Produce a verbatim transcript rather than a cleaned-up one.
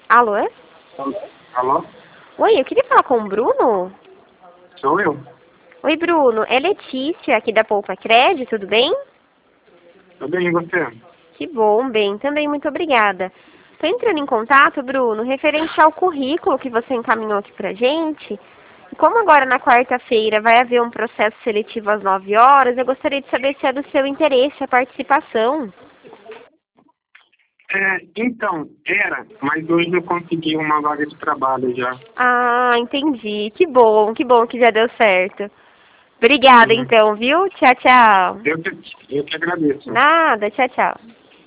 Alô? é? Alô? Oi, eu queria falar com o Bruno. Sou eu? Oi, Bruno. É Letícia, aqui da Poupa Crédito, tudo bem? Tudo bem, e você? Que bom, bem. Também muito obrigada. Estou entrando em contato, Bruno, referente ao currículo que você encaminhou aqui pra gente. E como agora na quarta-feira vai haver um processo seletivo às nove horas, eu gostaria de saber se é do seu interesse a participação. É, então, era, mas hoje eu consegui uma vaga de trabalho já. Ah, entendi. Que bom, que bom que já deu certo. Obrigada Uhum. então, viu? Tchau, tchau. Eu que, eu que agradeço. Nada, tchau, tchau.